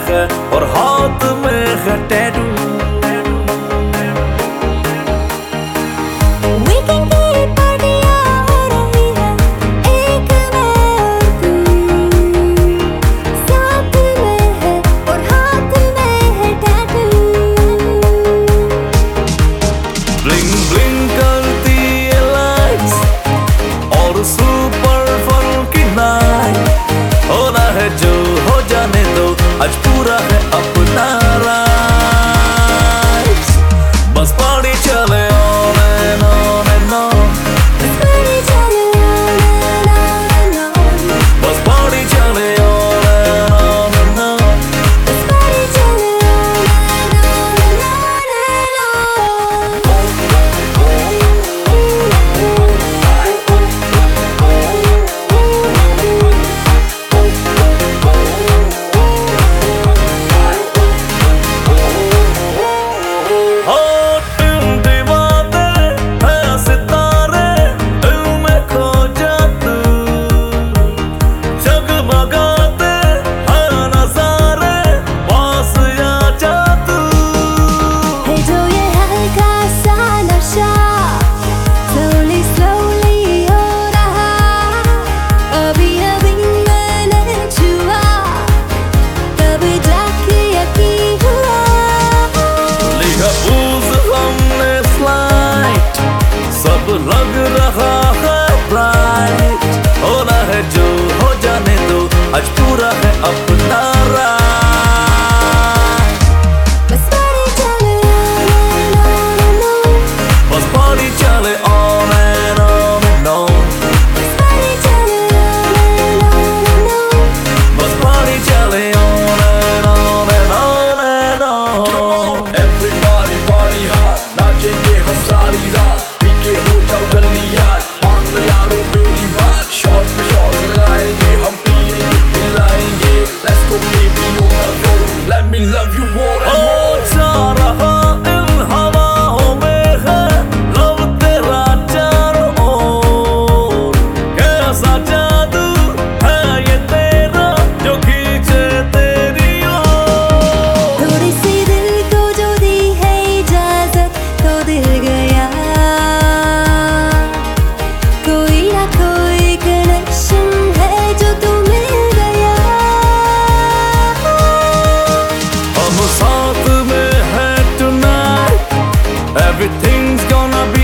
है और हाथ में है टैटू। ब्लिंग ब्लिंग करती है लाइट्स और सुपर फंकी नाइट। होना है जो हो जाने दो, आज पूरा है अपना राइट्स। बस पानी चले on and on and on, बस पानी चले on and on and on। लग रहा है ब्राइट, होना है जो हो जाने दो, आज पूरा है अपना राइट। बस पानी चले on and on and on, बस पानी चले on and on and on and on। Everybody party hard, नाचेंगे हम सारी रात, Let me love you more and more। जा रहा इन हवाओं में है लव तेरा चारों ओर, कैसा जादू है ये तेरा जो खींचे तेरी ओर। थोड़ी सी दिल को जो दी है इजाजत तो दिल गया, कोई ना कोई कनेक्शन है जो तू मिल गया। हम साथ में है tonight, everything's gonna be